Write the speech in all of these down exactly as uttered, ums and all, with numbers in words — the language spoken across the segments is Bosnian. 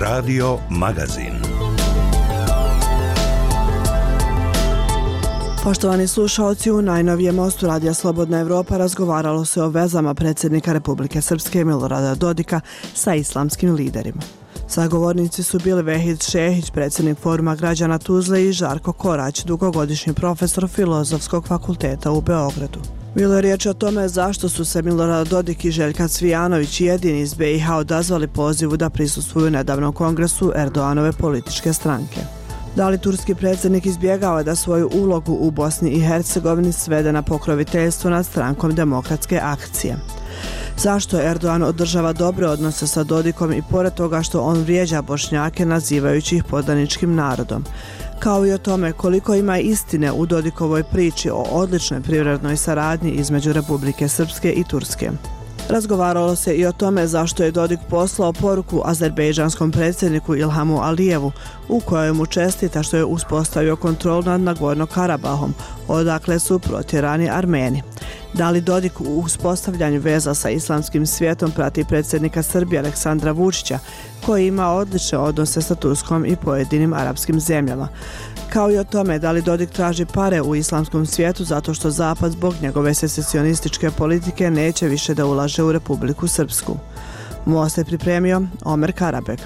Radio Magazin. Poštovani slušalci, u najnovijem mostu Radija Slobodna Evropa razgovaralo se o vezama predsjednika Republike Srpske Milorada Dodika sa islamskim liderima. Sagovornici su bili Vehid Šehić, predsjednik Foruma građana Tuzle, i Žarko Korać, dugogodišnji profesor Filozofskog fakulteta u Beogradu. Bilo je riječ o tome zašto su se Milorad Dodik i Željka Cvijanović jedini iz be i ha odazvali pozivu da prisustvuju nedavnom kongresu Erdoganove političke stranke. Da li turski predsjednik izbjegao da svoju ulogu u Bosni i Hercegovini svede na pokroviteljstvo nad strankom Demokratske akcije? Zašto Erdogan održava dobre odnose sa Dodikom i pored toga što on vrijeđa Bošnjake nazivajući ih podaničkim narodom? Kao i o tome koliko ima istine u Dodikovoj priči o odličnoj privrednoj saradnji između Republike Srpske i Turske. Razgovaralo se i o tome zašto je Dodik poslao poruku azerbejdžanskom predsjedniku Ilhamu Alijevu u kojoj mu čestita što je uspostavio kontrolu nad Nagorno-Karabahom, odakle su protjerani Armeni. Da li Dodik u uspostavljanju veza sa islamskim svijetom prati predsjednika Srbije Aleksandra Vučića, koji ima odlične odnose sa Turskom i pojedinim arapskim zemljama? Kao i o tome da li Dodik traži pare u islamskom svijetu zato što Zapad zbog njegove secesionističke politike neće više da ulaže u Republiku Srpsku. Most je pripremio Omer Karabek.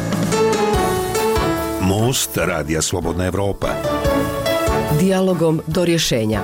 Most Radija Slobodna Evropa. Dijalogom do rješenja.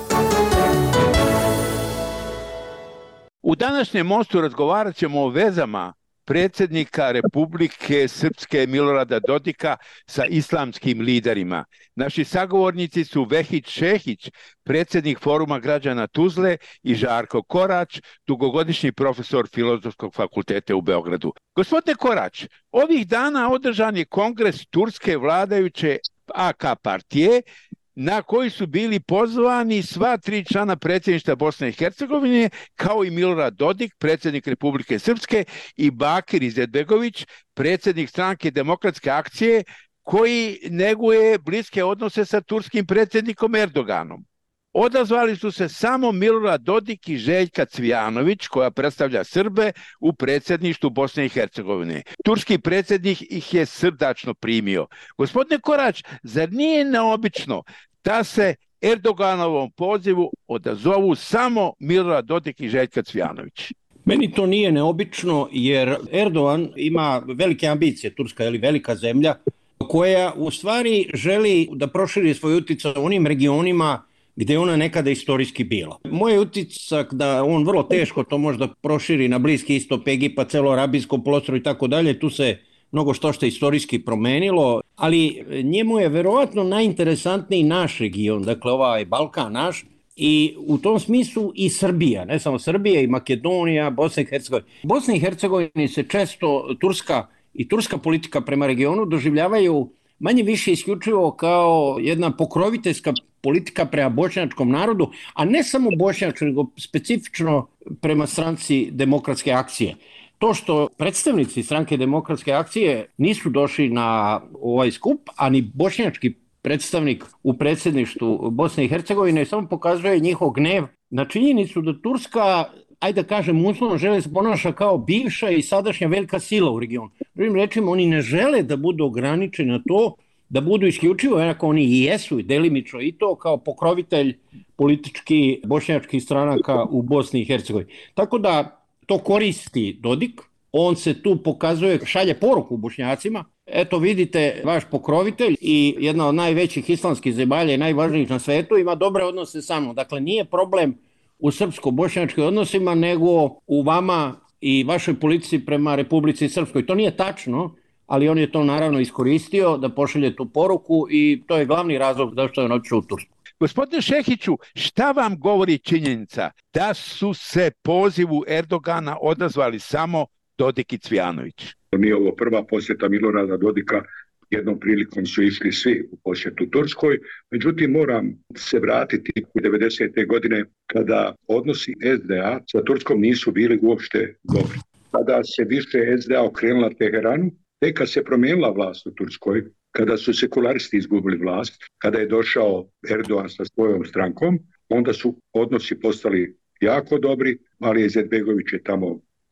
U današnjem mostu razgovarat ćemo o vezama predsjednika Republike Srpske Milorada Dodika sa islamskim liderima. Naši sagovornici su Vehid Šehić, predsjednik Foruma građana Tuzle, i Žarko Korać, dugogodišnji profesor Filozofskog fakulteta u Beogradu. Gospodine Korać, ovih dana održan je kongres turske vladajuće a ka partije, na koji su bili pozvani sva tri člana predsjedništva Bosne i Hercegovine, kao i Milorad Dodik, predsjednik Republike Srpske, i Bakir Izetbegović, predsjednik stranke Demokratske akcije, koji neguje bliske odnose sa turskim predsjednikom Erdoganom. Odazvali su se samo Milorad Dodik i Željka Cvijanović, koja predstavlja Srbe u predsjedništvu Bosne i Hercegovine. Turski predsjednik ih je srdačno primio. Gospodine Korać, zar nije neobično da se Erdoganovom pozivu odazovu samo Milorad Dodik i Željka Cvijanović? Meni to nije neobično jer Erdogan ima velike ambicije, Turska je velika zemlja koja u stvari želi da proširi svoj utjecaj u onim regionima gdje je ona nekada istorijski bila. Moj je utisak da on vrlo teško to možda proširi na Bliski istok, Egipat, celo Arabijsko poluostrvo i tako dalje. Tu se mnogo što što istorijski promenilo, ali njemu je verovatno najinteresantniji naš region, dakle ovaj Balkan naš, i u tom smislu i Srbija, ne samo Srbija, i Makedonija, Bosna i Hercegovina. Bosna i Hercegovini se često Turska i turska politika prema regionu doživljavaju manje više isključivo kao jedna pokroviteljska politika prema bošnjačkom narodu, a ne samo bošnjačkom, nego specifično prema stranci Demokratske akcije. To što predstavnici stranke Demokratske akcije nisu došli na ovaj skup, a ni bošnjački predstavnik u predsjedništvu Bosne i Hercegovine, samo pokazuje njihov gnev na činjenicu da Turska, ajde da kažem, uslovno žele se ponaša kao bivša i sadašnja velika sila u regionu. Drugim rečima, oni ne žele da budu ograničeni na to, da budu isključivo, jednako oni i jesu i delimično i to, kao pokrovitelj politički bošnjačkih stranaka u Bosni i Hercegovini. Tako da to koristi Dodik, on se tu pokazuje, šalje poruku Bošnjacima. Eto vidite, vaš pokrovitelj i jedna od najvećih islamskih zemalja i najvažnijih na svetu ima dobre odnose sa mnom. Dakle, nije problem u srpsko-bošnjačkim odnosima, nego u vama i vašoj politici prema Republici Srpskoj. To nije tačno, ali on je to naravno iskoristio da pošalje tu poruku i to je glavni razlog zašto je on otišao u Tursku. Gospodine Šehiću, šta vam govori činjenica da su se pozivu Erdogana odazvali samo Dodik i Cvijanović? Nije ovo prva posjeta Milorada Dodika, jednom prilikom su išli svi u posjetu Turskoj, međutim moram se vratiti u devedesete godine kada odnosi es de a sa Turskom nisu bili uopšte dobri. Kada se više es de a okrenula Teheranu, tek kad se promijenila vlast u Turskoj, kada su sekularisti izgubili vlast, kada je došao Erdogan sa svojom strankom, onda su odnosi postali jako dobri. Alija Izetbegović je tamo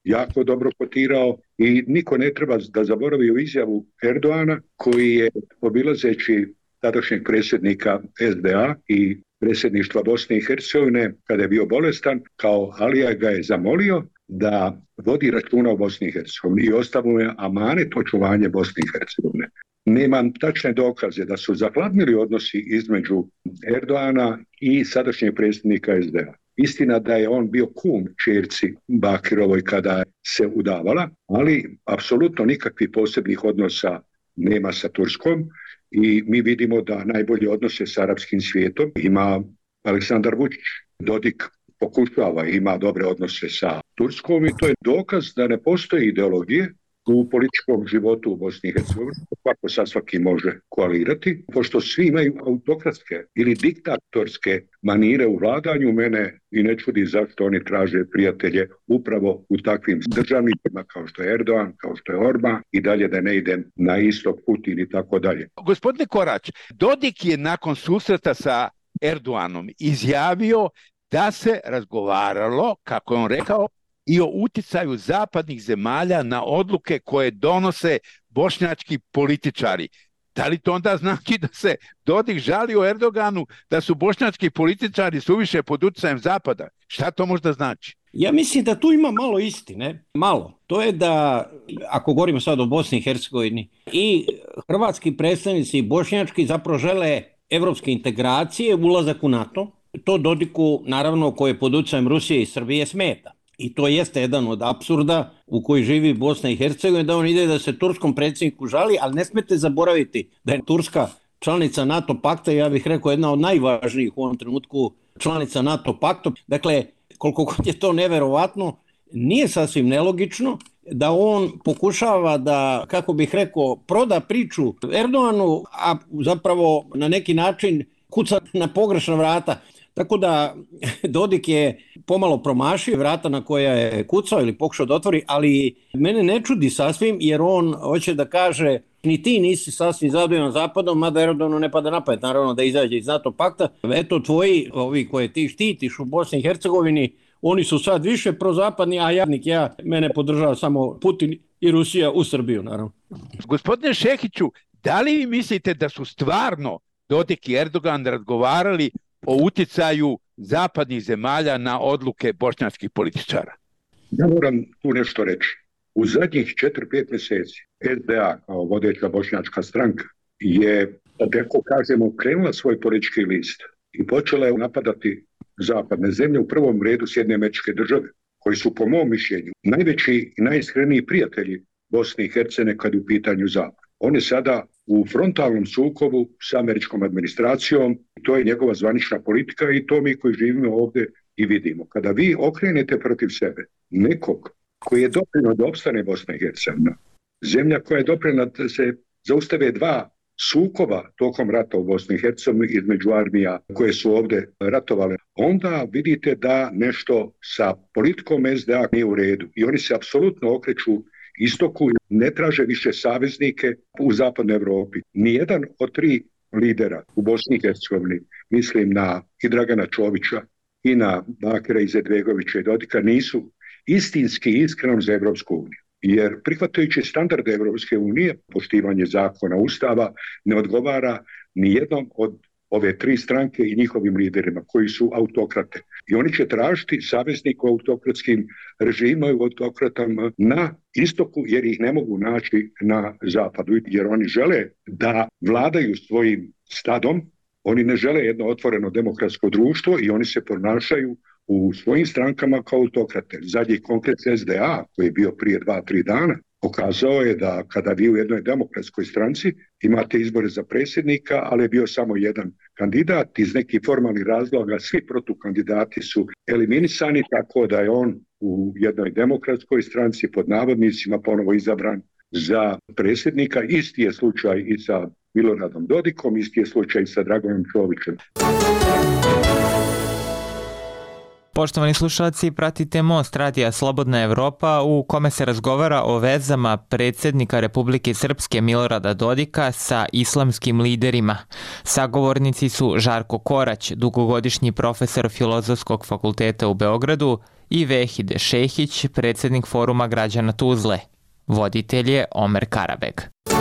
jako dobro kotirao i niko ne treba da zaboravi u izjavu Erdoana koji je obilazeći tadašnjeg predsjednika S D A i predsjedništva Bosne i Hercegovine kada je bio bolestan, kao Alija ga je zamolio da vodi računa o Bosni i Hercegovini i ostavio je amanet očuvanje Bosne i Hercegovine. Nemam tačne dokaze da su zahladnili odnosi između Erdoana i sadašnjeg predsjednika S D A. Istina da je on bio kum ćerci Bakirovoj kada se udavala, ali apsolutno nikakvih posebnih odnosa nema sa Turskom i mi vidimo da najbolje odnose s arapskim svijetom ima Aleksandar Vučić. Dodik pokušava i ima dobre odnose sa Turskom i to je dokaz da ne postoji ideologije u političkom životu u Bosni i Hercegovini, kako sa svaki može koalirati, pošto svi imaju autokratske ili diktatorske manire u vladanju, mene i ne čudi zašto oni traže prijatelje upravo u takvim državnicima kao što je Erdogan, kao što je Orban i dalje da ne idem na istok, Putin i tako dalje. Gospodine Korać, Dodik je nakon susreta sa Erdoganom izjavio da se razgovaralo, kako je on rekao, i o uticaju zapadnih zemalja na odluke koje donose bošnjački političari. Da li to onda znači da se Dodik žali o Erdoganu da su bošnjački političari suviše pod uticajem zapada? Šta to možda znači? Ja mislim da tu ima malo istine, malo. To je da, ako govorimo sad o Bosni i Hercegovini, i hrvatski predstavnici i bošnjački zapravo žele evropske integracije, ulazak u NATO. To Dodiku, naravno, koji je pod uticajem Rusije i Srbije, smeta. I to jeste jedan od apsurda u koji živi Bosna i Hercegovina, da on ide da se turskom predsjedniku žali, ali ne smete zaboraviti da je Turska članica NATO pakta, ja bih rekao jedna od najvažnijih u ovom trenutku članica NATO pakta. Dakle, koliko god je to neverovatno, nije sasvim nelogično da on pokušava da, kako bih rekao, proda priču Erdoganu, a zapravo na neki način kuca na pogrešna vrata. Tako da Dodik je pomalo promašio vrata na koja je kucao ili pokušao da otvori, ali mene ne čudi sasvim jer on hoće da kaže ni ti nisi sasvim zadovoljan Zapadom, mada Erdoganu ne pada na pamet, naravno da izađe iz NATO pakta. Eto tvoji, ovi koje ti štitiš u Bosni i Hercegovini, oni su sad više prozapadni, a jadnik ja, mene podržava samo Putin i Rusija u Srbiju, naravno. Gospodine Šehiću, da li vi mislite da su stvarno Dodik i Erdogan razgovarali o uticaju zapadnih zemalja na odluke bošnjačkih političara? Ja moram tu nešto reći. U zadnjih četiri pet mjeseci S D A kao vodeća bošnjačka stranka je, da tako kažemo, krenula svoj politički list i počela je napadati zapadne zemlje, u prvom redu Sjedinjene Američke Države, koji su po mom mišljenju najveći i najiskreniji prijatelji Bosne i Hercegovine kad je u pitanju zapad. On je sada u frontalnom sukobu s američkom administracijom, to je njegova zvanična politika i to mi koji živimo ovdje i vidimo. Kada vi okrenete protiv sebe nekog koji je doprinio da opstane Bosna i Hercegovina, zemlja koja je doprinila da se zaustave dva sukoba tokom rata u Bosni i Hercegovini između armija koje su ovdje ratovale, onda vidite da nešto sa politikom S D A nije u redu i oni se apsolutno okreću istoku, ne traže više saveznike u zapadnoj Europi. Nijedan od tri lidera u Bosni i Hercegovini, mislim na i Dragana Čovića i na Bakira Izetbegovića i Dodika, nisu istinski iskreno za Evropsku uniju. Jer prihvatajući standarde Evropske unije, poštivanje zakona, ustava, ne odgovara ni jednom od ove tri stranke i njihovim liderima koji su autokrate. I oni će tražiti saveznik u autokratskim režimima i autokratama na istoku jer ih ne mogu naći na zapadu. Jer oni žele da vladaju svojim stadom, oni ne žele jedno otvoreno demokratsko društvo i oni se ponašaju u svojim strankama kao autokrate. Zadnji konkret S D A koji je bio prije dva, tri dana pokazao je da kada vi u jednoj demokratskoj stranci imate izbore za predsjednika, ali je bio samo jedan kandidat, iz nekih formalnih razloga svi protukandidati su eliminisani, tako da je on u jednoj demokratskoj stranci pod navodnicima ponovo izabran za predsjednika. Isti je slučaj i sa Miloradom Dodikom, isti je slučaj i sa Draganom Čovićem. Poštovani slušalci, pratite Most radija Slobodna Evropa u kome se razgovara o vezama predsjednika Republike Srpske Milorada Dodika sa islamskim liderima. Sagovornici su Žarko Korać, dugogodišnji profesor Filozofskog fakulteta u Beogradu, i Vehid Šehić, predsjednik Foruma građana Tuzle. Voditelj je Omer Karabeg.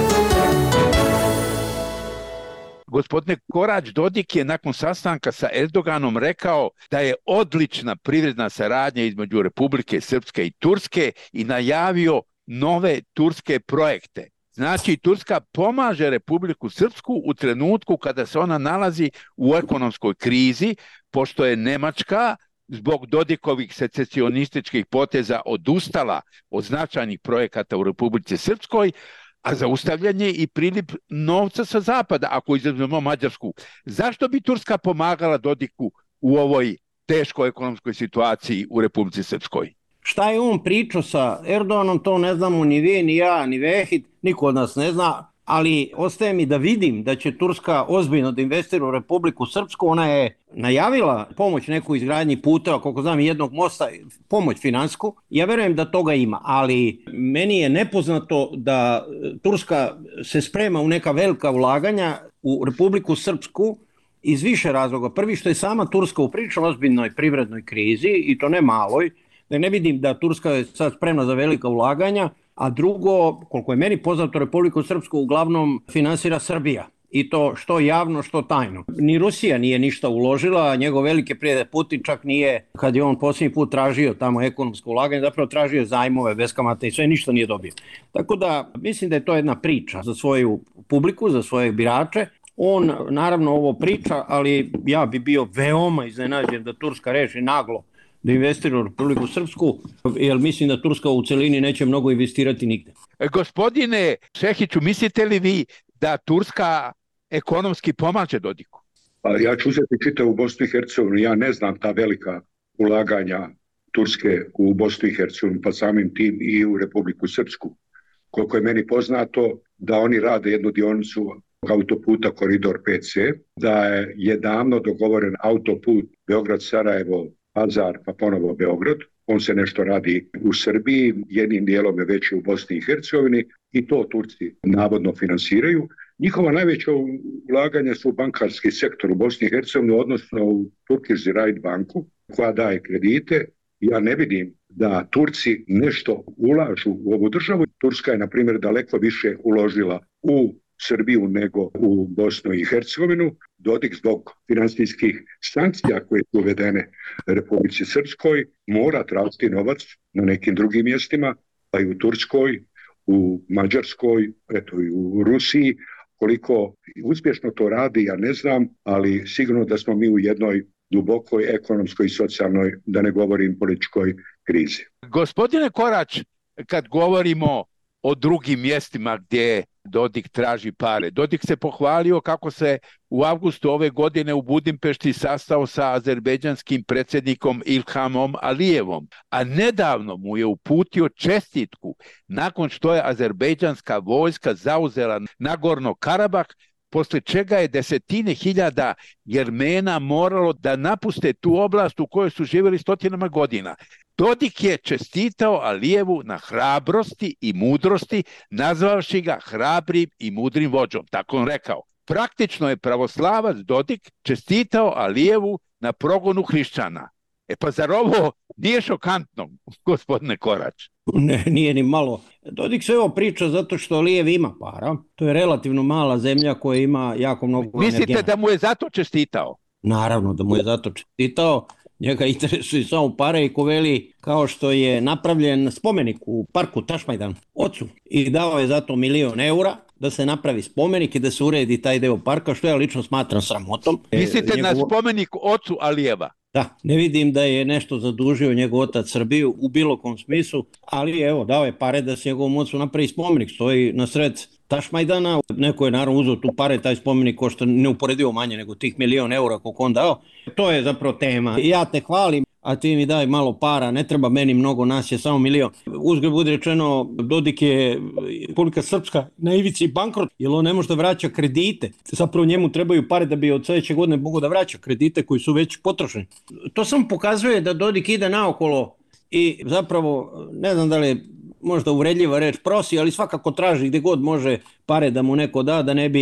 Gospodine Korać, Dodik je nakon sastanka sa Erdoganom rekao da je odlična privredna saradnja između Republike Srpske i Turske i najavio nove turske projekte. Znači, Turska pomaže Republiku Srpsku u trenutku kada se ona nalazi u ekonomskoj krizi, pošto je Nemačka zbog Dodikovih secesionističkih poteza odustala od značajnih projekata u Republici Srpskoj, a zaustavljen je i priliv novca sa zapada, ako izuzmemo Mađarsku. Zašto bi Turska pomagala Dodiku u ovoj teškoj ekonomskoj situaciji u Republici Srpskoj? Šta je on pričao sa Erdoganom, to ne znamo ni vi, ni ja, ni Vehid, niko od nas ne zna, ali ostaje mi da vidim da će Turska ozbiljno da investira u Republiku Srpsku. Ona je najavila pomoć neku izgradnji puta, koliko znam jednog mosta, pomoć finansku. Ja verujem da toga ima, ali meni je nepoznato da Turska se sprema u neka velika ulaganja u Republiku Srpsku iz više razloga. Prvi, što je sama Turska u prilično ozbiljnoj privrednoj krizi, i to ne maloj, da ne vidim da Turska je sad spremna za velika ulaganja, a drugo, koliko je meni poznato, Republiku Srpsku uglavnom finansira Srbija. I to što javno, što tajno. Ni Rusija nije ništa uložila, njegov veliki prijatelj Putin čak nije, kad je on posljednji put tražio tamo ekonomsko ulaganje, zapravo tražio zajmove bez kamata i sve, ništa nije dobio. Tako da mislim da je to jedna priča za svoju publiku, za svoje birače. On naravno ovo priča, ali ja bi bio veoma iznenađen da Turska reši naglo da investira u Republiku Srpsku, jer mislim da Turska u celini neće mnogo investirati nigde. Gospodine Šehiću, mislite li vi da Turska ekonomski pomaže Dodiku? Pa ja ću uzeti čitavu Bosnu i Hercegovinu. Ja ne znam ta velika ulaganja Turske u Bosnu i Hercegovinu, pa samim tim i u Republiku Srpsku. Koliko je meni poznato da oni rade jednu dionicu autoputa Koridor pet ce, da je davno dogovoren autoput Beograd-Sarajevo, Pazar, pa ponovo Beograd. On se nešto radi u Srbiji, jednim dijelom je već u Bosni i Hercegovini i to Turci navodno finansiraju. Njihova najveća ulaganja su u bankarski sektor u Bosni i Hercegovini, odnosno u Turkish Ziraat banku koja daje kredite. Ja ne vidim da Turci nešto ulažu u ovu državu. Turska je, na primjer, daleko više uložila u Srbiju nego u Bosnu i Hercegovinu. Dodik zbog finansijskih sankcija koje su uvedene Republici Srpskoj mora tražiti novac na nekim drugim mjestima, pa i u Turskoj, u Mađarskoj, eto i u Rusiji. Koliko uspješno to radi, ja ne znam, ali sigurno da smo mi u jednoj dubokoj ekonomskoj i socijalnoj, da ne govorim političkoj krizi. Gospodine Korać, kad govorimo o drugim mjestima gdje Dodik traži pare. Dodik se pohvalio kako se u avgustu ove godine u Budimpešti sastao sa azerbejdžanskim predsjednikom Ilhamom Alijevom, a nedavno mu je uputio čestitku nakon što je azerbejdžanska vojska zauzela Nagorno Karabah, posle čega je desetine hiljada Jermena moralo da napuste tu oblast u kojoj su živjeli stotinama godina. Dodik je čestitao Alijevu na hrabrosti i mudrosti, nazvavši ga hrabrim i mudrim vođom, tako on rekao. Praktično je pravoslavac Dodik čestitao Alijevu na progonu hrišćana. E pa zar ovo nije šokantno, gospodine Korać? Ne, nije ni malo. Dodik se ovo priča zato što Alijev ima para. To je relativno mala zemlja koja ima jako mnogo Mislite energena. da mu je zato čestitao? Naravno da mu je zato čestitao. Njega interesuje samo pare i ko veli, kao što je napravljen spomenik u parku Tašmajdan ocu i dao je zato milion eura da se napravi spomenik i da se uredi taj deo parka, što ja lično smatram sramotom. Mislite e, na njegovo... spomenik ocu Alijeva? Da, ne vidim da je nešto zadužio njegov otac Srbiju u bilo kom smislu, ali evo, dao je pare da se njegovom ocu napravi spomenik, stoji na sred Tašmajdana, neko je naravno uzeo tu pare, taj spomenik košta neuporedivo manje nego tih milion eura koliko on dao. To je zapravo tema. Ja te hvalim, a ti mi daj malo para, ne treba meni mnogo, nas je samo milion. Uzgled budi rečeno, Dodik je Republika Srpska na ivici bankrot, jer on ne može da vraća kredite. Zapravo njemu trebaju pare da bi od sljedeće godine mogu da vraća kredite koji su već potrošeni. To samo pokazuje da Dodik ide naokolo i zapravo, ne znam da li je možda uvredljiva reč, prosi, ali svakako traži gdje god može pare da mu neko da, da ne bi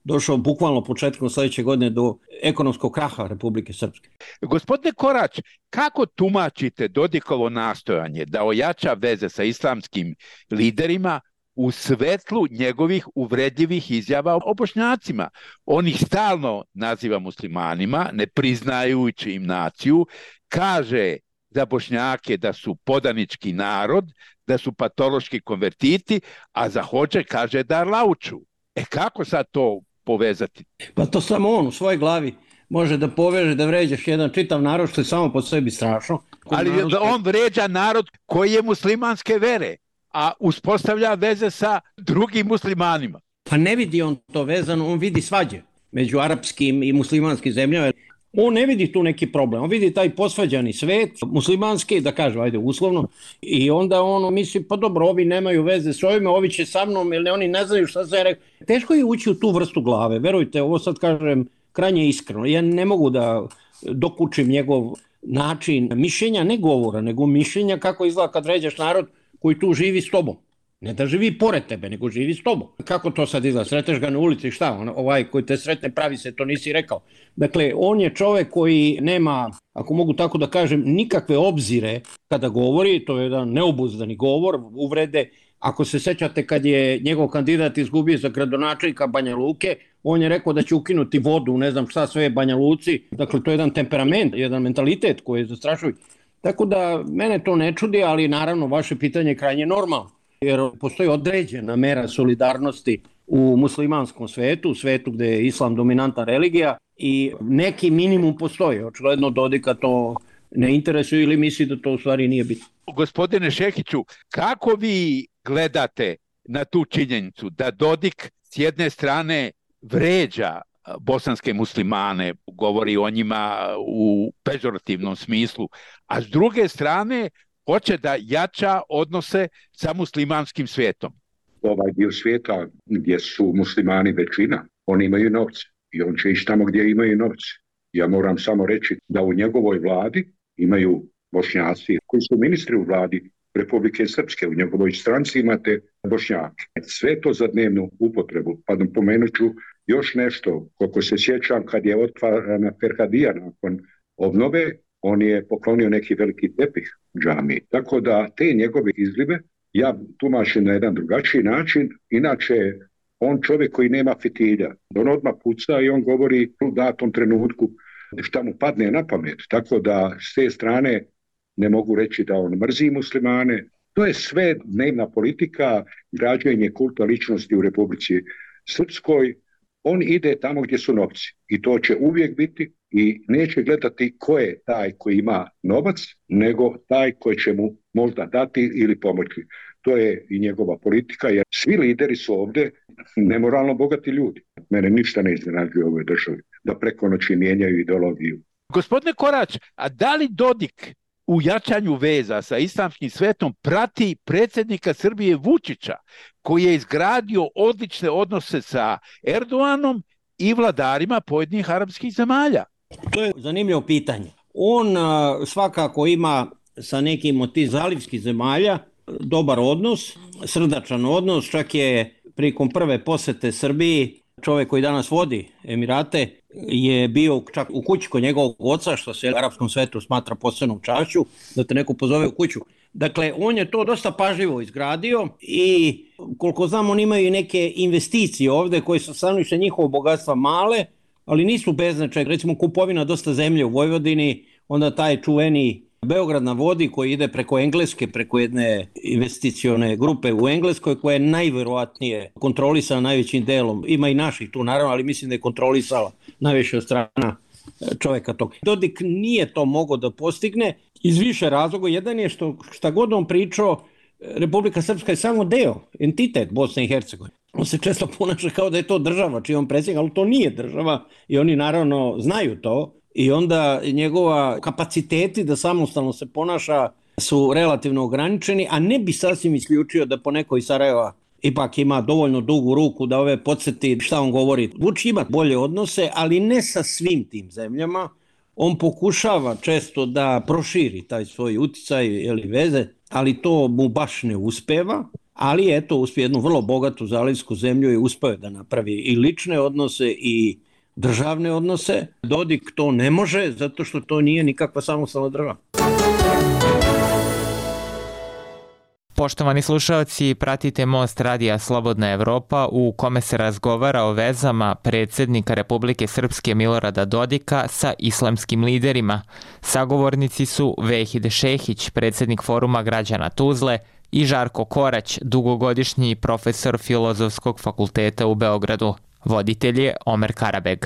došao bukvalno početkom sljedeće godine do ekonomskog kraha Republike Srpske. Gospodine Korać, kako tumačite Dodikovo nastojanje da ojača veze sa islamskim liderima u svetlu njegovih uvredljivih izjava o Bošnjacima? On ih stalno naziva muslimanima, ne priznajući im naciju, kaže za Bošnjake da su podanički narod, da su patološki konvertiti, a za hođe kaže da lauču. E kako sad to povezati? Pa to samo on u svojoj glavi može da poveže, da vređaš jedan čitav narod, što je samo po sebi strašno. Ali narod... on vređa narod koji je muslimanske vere, a uspostavlja veze sa drugim muslimanima. Pa ne vidi on to vezano, on vidi svađe među arapskim i muslimanskim zemljama. On ne vidi tu neki problem, on vidi taj posvađani svet, muslimanski, da kažem, ajde uslovno, i onda on misli, pa dobro, ovi nemaju veze s ovime, ovi će sa mnom, ili oni ne znaju šta se rekao. Teško je ući u tu vrstu glave, verujte, ovo sad kažem krajnje iskreno. Ja ne mogu da dokučim njegov način mišljenja, ne govora, nego mišljenja kako izgleda kad vređaš narod koji tu živi s tobom. Ne da živi pored tebe, nego živi s tobom. Kako to sad izgleda? Sreteš ga na ulici, šta? On, ovaj koji te sretne pravi se, to nisi rekao. Dakle, on je čovjek koji nema, ako mogu tako da kažem, nikakve obzire kada govori, to je jedan neobuzdani govor, uvrede. Ako se sećate kad je njegov kandidat izgubio za gradonačelnika Banja Luke, on je rekao da će ukinuti vodu, ne znam šta sve Banja Luci. Dakle, to je jedan temperament, jedan mentalitet koji je zastrašujući. Tako da mene to ne čudi, ali naravno vaše pitanje je krajnje normalno. Jer postoji određena mera solidarnosti u muslimanskom svetu, u svetu gde je islam dominantna religija i neki minimum postoji. Očigledno Dodika to ne interesuje ili misli da to u stvari nije bitno. Gospodine Šehiću, kako vi gledate na tu činjenicu da Dodik s jedne strane vređa bosanske muslimane, govori o njima u pežorativnom smislu, a s druge strane hoće da jača odnose sa muslimanskim svijetom? Ovaj dio svijeta gdje su muslimani većina, oni imaju novce i on će ići tamo gdje imaju novce. Ja moram samo reći da u njegovoj vladi imaju Bošnjaci koji su ministri u vladi Republike Srpske, u njegovoj stranci imate Bošnjake. Sve to za dnevnu upotrebu. Pa pomenut ću još nešto, koliko se sjećam kad je otvarana Ferhadija nakon obnove, on je poklonio neki veliki tepih džamiji. Tako da te njegove izlive ja tumačim na jedan drugačiji način. Inače, on čovjek koji nema fitilja. On odmah puca i on govori u datom trenutku šta mu padne na pamet. Tako da s te strane ne mogu reći da on mrzi muslimane. To je sve dnevna politika, građenje kulta ličnosti u Republici Srpskoj. On ide tamo gdje su novci i to će uvijek biti i neće gledati ko je taj koji ima novac, nego taj koji će mu možda dati ili pomoći. To je i njegova politika, jer svi lideri su ovdje nemoralno bogati ljudi. Mene ništa ne iznenađuje u ovoj državi, da preko noći mijenjaju ideologiju. Gospodine Korać, a da li Dodik u jačanju veza sa islamskim svetom prati predsjednika Srbije Vučića, koji je izgradio odlične odnose sa Erdoganom i vladarima pojedinih arapskih zemalja? To je zanimljivo pitanje. On svakako ima sa nekim od tih zalivskih zemalja dobar odnos, srdačan odnos, čak je prilikom prve posete Srbiji čovjek koji danas vodi Emirate je bio čak u kući kod njegovog oca, što se u arapskom svetu smatra posebnom čašću, da te neko pozove u kuću. Dakle, on je to dosta pažljivo izgradio i koliko znam, on imaju i neke investicije ovdje koje su stanovište njihovo bogatstva male, ali nisu beznačaj. Recimo kupovina dosta zemlje u Vojvodini, onda taj čuveni Beograd na vodi koji ide preko Engleske, preko jedne investicione grupe u Engleskoj koja je najverovatnije kontrolisala najvećim delom. Ima i naših tu naravno, ali mislim da je kontrolisala najviše od strana čovjeka tog. Dodik nije to mogao da postigne iz više razloga. Jedan je što šta god on pričao, Republika Srpska je samo deo, entitet Bosne i Hercegovine. On se često ponaša kao da je to država čiji on predsjednik, ali to nije država i oni naravno znaju to. I onda njegova kapaciteti da samostalno se ponaša su relativno ograničeni, a ne bi sasvim isključio da po nekoj Sarajeva ipak ima dovoljno dugu ruku da ove podsjeti šta on govori. Vučić ima bolje odnose, ali ne sa svim tim zemljama. On pokušava često da proširi taj svoj uticaj ili veze, ali to mu baš ne uspeva. ali eto, uz jednu vrlo bogatu zalivsku zemlju je uspeo da napravi i lične odnose i državne odnose. Dodik to ne može, zato što to nije nikakva samostalna država. Poštovani slušalci, pratite Most radija Slobodna Evropa u kome se razgovara o vezama predsjednika Republike Srpske Milorada Dodika sa islamskim liderima. Sagovornici su Vehid Šehić, predsjednik Foruma građana Tuzle, i Žarko Korać, dugogodišnji profesor Filozofskog fakulteta u Beogradu. Voditelj je Omer Karabeg.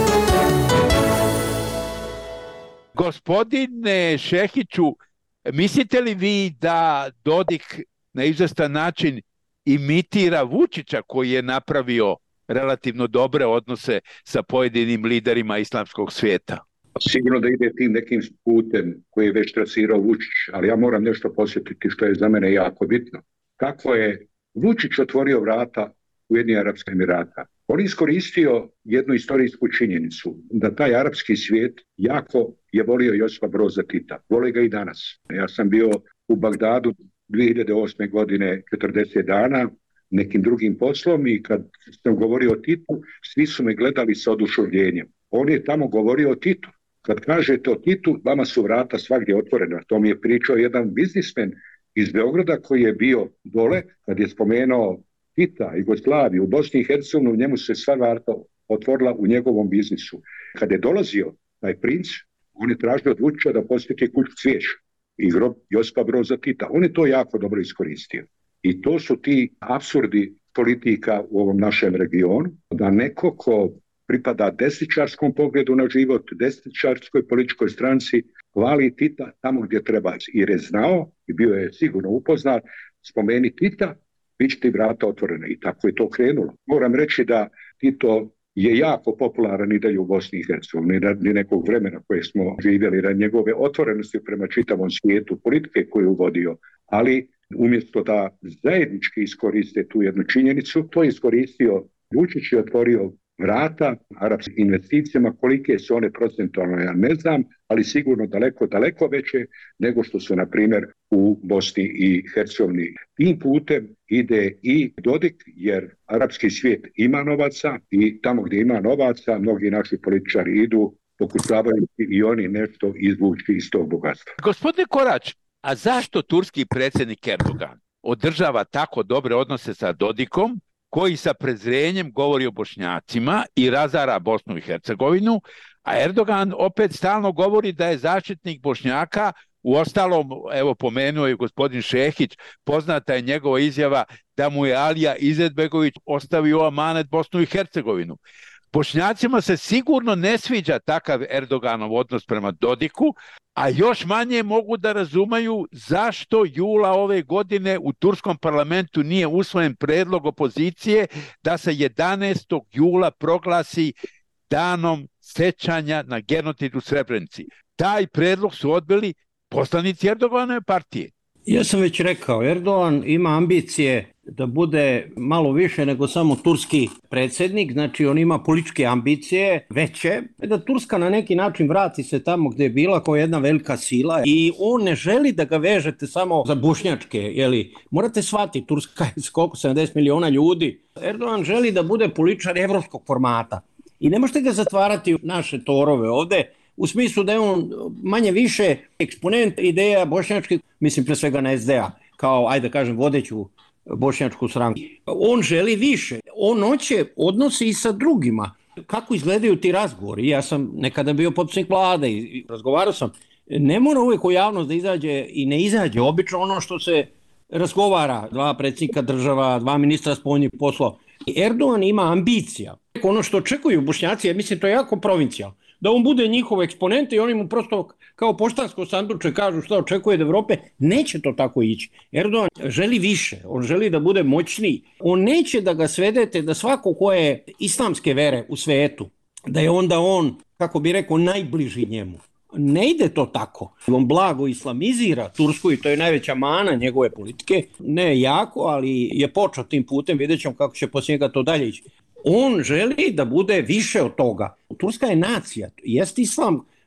Gospodine Šehiću, mislite li vi da Dodik na izvestan način imitira Vučića koji je napravio relativno dobre odnose sa pojedinim liderima islamskog svijeta? Sigurno da ide tim nekim putem koji je već trasirao Vučić, ali ja moram nešto posjetiti što je za mene jako bitno. Kako je Vučić otvorio vrata Ujedinjenih Arapskih Emirata? On je iskoristio jednu istorijsku činjenicu, da taj arapski svijet jako je volio Josipa Broza Tita. Voli ga i danas. Ja sam bio u Bagdadu dvije hiljade osme godine četrdeset dana nekim drugim poslom i kad sam govorio o Titu, svi su me gledali sa oduševljenjem. On je tamo govorio o Titu. Kad kažete o Titu, vama su vrata svagdje otvorena. To mi je pričao jedan biznismen iz Beograda koji je bio dole, kad je spomenuo Tita, Jugoslaviju, u Bosni i Hercegovini, njemu se sva vrata otvorila u njegovom biznisu. Kad je dolazio taj princ, on je tražio od Vučića da posjeti kuću Cvijeća i grob Josipa Broza Tita. On je to jako dobro iskoristio. I to su ti apsurdi politika u ovom našem regionu, da neko ko pripada desničarskom pogledu na život, desničarskoj političkoj stranci, hvali Tita tamo gdje treba. Jer je znao i bio je sigurno upoznat, spomeni Tita, bit će ti vrata otvorene. I tako je to krenulo. Moram reći da Tito je jako popularan i dalje u Bosni i Hercegovini, ni nekog vremena koje smo živjeli, na njegove otvorenosti prema čitavom svijetu, politike koju je uvodio, ali umjesto da zajednički iskoriste tu jednu činjenicu, to je iskoristio Vučić i otvorio vrata arapskim investicijama. Kolike su one procentualno, ja ne znam, ali sigurno daleko, daleko veće nego što su, na primjer, u Bosni i Hercegovini. Tim putem ide i Dodik, jer arapski svijet ima novaca i tamo gdje ima novaca, mnogi naši političari idu, pokušavaju i oni nešto izvući iz tog bogatstva. Gospodine Korać, a zašto turski predsjednik Erdogan održava tako dobre odnose sa Dodikom, koji sa prezrenjem govori o Bošnjacima i razara Bosnu i Hercegovinu, a Erdogan opet stalno govori da je zaštitnik Bošnjaka? Uostalom, evo pomenuo je gospodin Šehić, poznata je njegova izjava da mu je Alija Izetbegović ostavio amanet Bosnu i Hercegovinu. Bošnjacima se sigurno ne sviđa takav Erdoganov odnos prema Dodiku, a još manje mogu da razumaju zašto jula ove godine u turskom parlamentu nije usvojen predlog opozicije da se jedanaestog jula proglasi danom sećanja na genocid u Srebrenici. Taj predlog su odbili poslanici Erdoganove partije. Ja sam već rekao, Erdogan ima ambicije da bude malo više nego samo turski predsjednik, znači on ima političke ambicije veće, da Turska na neki način vrati se tamo gdje je bila kao jedna velika sila i on ne želi da ga vežete samo za bošnjačke, jeli, morate shvatiti, Turska je koliko, sedamdeset miliona ljudi, Erdogan želi da bude političar evropskog formata i ne možete ga zatvarati u naše torove ovdje, u smislu da je on manje više eksponent ideja bošnjačkih, mislim pre svega na es de a, kao, ajde da kažem, vodeću bošnjačku stranku. On želi više. On hoće odnosi i sa drugima. Kako izgledaju ti razgovori? Ja sam nekada bio potpredsjednik vlade i razgovarao sam. Ne mora uvijek u javnost da izađe i ne izađe. Obično ono što se razgovara, dva predsjednika država, dva ministra spoljnih poslova. Erdogan ima ambicija. Ono što očekuju Bošnjaci, ja mislim to je jako provincijalno, da on bude njihov eksponent i oni mu prosto kao poštansko sanduče kažu šta očekuje od Evrope, neće to tako ići. Erdogan želi više, on želi da bude moćniji. On neće da ga svedete da svako ko je islamske vere u svetu, da je onda on, kako bi rekao, najbliži njemu. Ne ide to tako. On blago islamizira Tursku i to je najveća mana njegove politike. Ne jako, ali je počeo tim putem, vidjet ćemo kako će poslije njega to dalje ići. On želi da bude više od toga. Turska je nacija, jest islam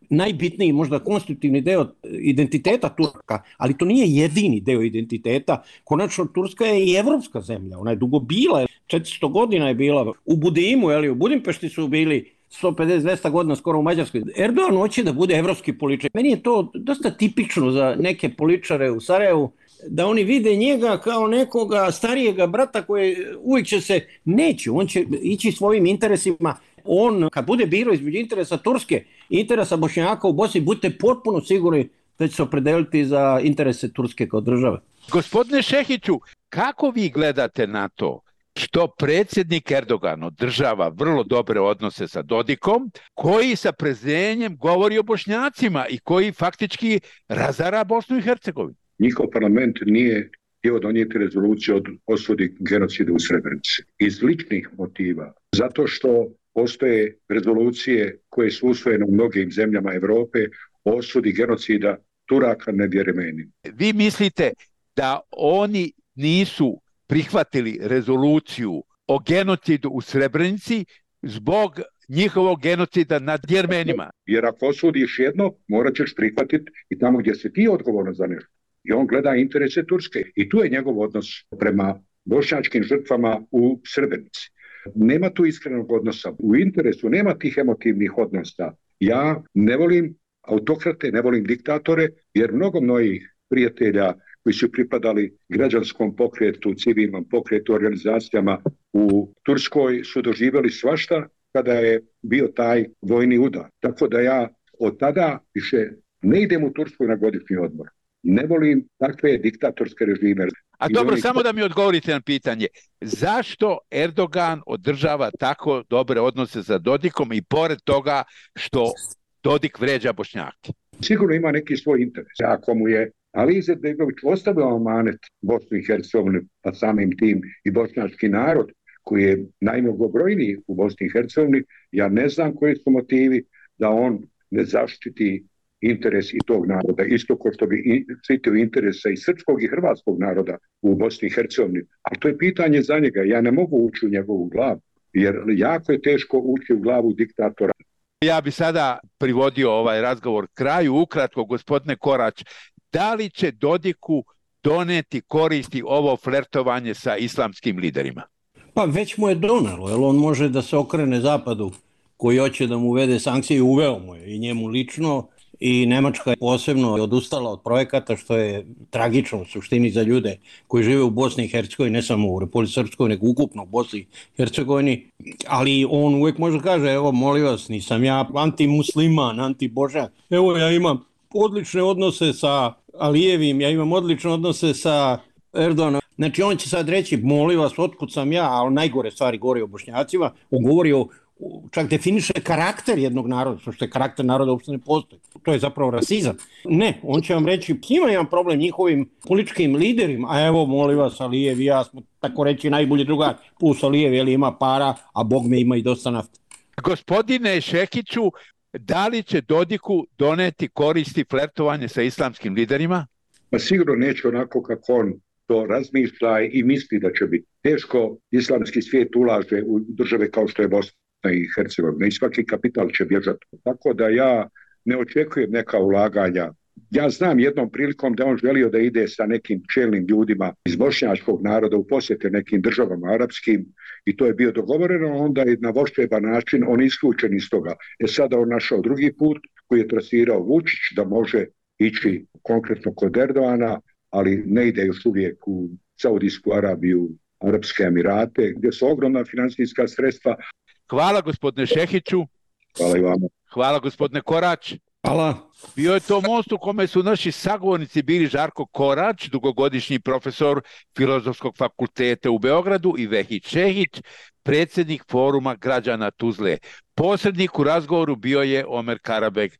najbitniji, možda konstitutivni deo identiteta Turka, ali to nije jedini deo identiteta. Konačno, Turska je i evropska zemlja, ona je dugo bila, četiristo godina je bila u Budimu, jeli, u Budimpešti su bili sto pedeset do dvesta godina skoro u Mađarskoj. Erdogan hoće da bude evropski političar. Meni je to dosta tipično za neke političare u Sarajevu, da oni vide njega kao nekoga starijega brata koji uvijek će se, neće, on će ići svojim interesima. On, kad bude birao između interesa Turske i interesa Bošnjaka u Bosni, budite potpuno sigurni da će se opredeliti za interese Turske kao države. Gospodine Šehiću, kako vi gledate na to što predsjednik Erdogan održava vrlo dobre odnose sa Dodikom, koji sa prezrenjem govori o Bošnjacima i koji faktički razara Bosnu i Hercegovinu? Njihov parlament nije htio donijeti rezoluciju od osudi genocida u Srebrenici. Iz ličnih motiva. Zato što postoje rezolucije koje su usvojene u mnogim zemljama Europe o osudi genocida Turaka nad Jeremenima. Vi mislite da oni nisu prihvatili rezoluciju o genocidu u Srebrenici zbog njihovog genocida nad Jermenima? Jer ako osudiš jedno, morat ćeš prihvatiti i tamo gdje se ti odgovorno za nešto. I on gleda interese Turske. I tu je njegov odnos prema bošnjačkim žrtvama u Srebrenici. Nema tu iskrenog odnosa. U interesu nema tih emotivnih odnosa. Ja ne volim autokrate, ne volim diktatore, jer mnogo mojih prijatelja koji su pripadali građanskom pokretu, civilnom pokretu, organizacijama u Turskoj su doživjeli svašta kada je bio taj vojni udar. Tako da ja od tada više ne idem u Tursku na godišnji odmor. Ne volim takve diktatorske režime. A dobro, samo da mi odgovorite na pitanje. Zašto Erdogan održava tako dobre odnose sa Dodikom i pored toga što Dodik vređa Bošnjake? Sigurno ima neki svoj interes. Ako mu je Ali Izetbegović ostavio amanet Bosnu i Hercegovini, pa samim tim i bošnjački narod, koji je najmnogobrojniji u Bosni i Hercegovini, ja ne znam koji su motivi da on ne zaštiti interes i tog naroda, isto kao što bi štitio interesa i srpskog i hrvatskog naroda u Bosni i Hercegovini. A to je pitanje za njega. Ja ne mogu ući u njegovu glavu, jer jako je teško ući u glavu diktatora. Ja bi sada privodio ovaj razgovor kraju. Ukratko, gospodine Korać, da li će Dodiku doneti koristi ovo flertovanje sa islamskim liderima? Pa već mu je donelo, jer on može da se okrene Zapadu koji hoće da mu uvede sankcije i uveo mu je i njemu lično. I Nemačka je posebno odustala od projekata, što je tragično u suštini za ljude koji žive u Bosni i Hercegovini, ne samo u Republici Srpskoj, nego ukupno u Bosni i Hercegovini. Ali on uvijek može kaže, evo molim vas, nisam ja antimusliman, antibožan. Evo ja imam odlične odnose sa Alijevim, ja imam odlične odnose sa Erdoganom. Znači on će sad reći, molim vas, otkud sam ja, ali najgore stvari govori o Bošnjacima, on govori o čak definiše karakter jednog naroda, što je karakter naroda uopšte ne postoji. To je zapravo rasizam. Ne, on će vam reći, ima jedan problem njihovim političkim liderima, a evo, molim vas, Alijev i ja smo, tako reći, najbolji drugari, plus Alijev, jer ima para, a Bog me ima i dosta nafte. Gospodine Šekiću, da li će Dodiku doneti koristi flertovanje sa islamskim liderima? Pa sigurno neće onako kako on to razmišlja i misli da će biti. Teško islamski svijet ulaže u države kao što je Bosna i Hercegovina i svaki kapital će bježati. Tako da ja ne očekujem neka ulaganja. Ja znam jednom prilikom da on želio da ide sa nekim čelnim ljudima iz bošnjačkog naroda u posjete nekim državama arapskim i to je bio dogovoreno, onda je na vošćeban način on isključen iz toga. E sada on našao drugi put koji je trasirao Vučić da može ići konkretno kod Erdogana, ali ne ide još uvijek u Saudijsku Arabiju, Arapske Emirate, gdje su ogromna financijska sredstva. Hvala gospodine Šehiću. Hvala i vama. Hvala gospodine Korać. Hvala. Bio je to most u kome su naši sagovornici bili Žarko Korać, dugogodišnji profesor Filozofskog fakulteta u Beogradu, i Vehid Šehić, predsjednik Foruma građana Tuzle. Posrednik u razgovoru bio je Omer Karabeg.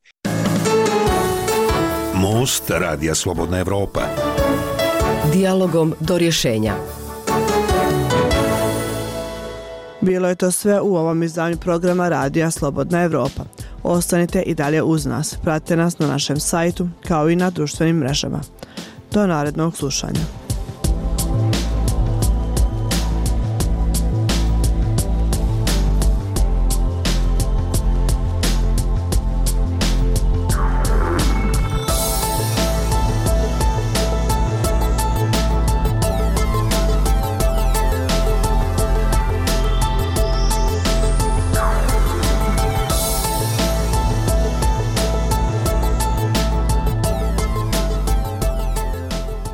Most Radija Slobodna Evropa. Dijalogom do rješenja. Bilo je to sve u ovom izdanju programa Radija Slobodna Evropa. Ostanite i dalje uz nas. Pratite nas na našem sajtu kao i na društvenim mrežama. Do narednog slušanja.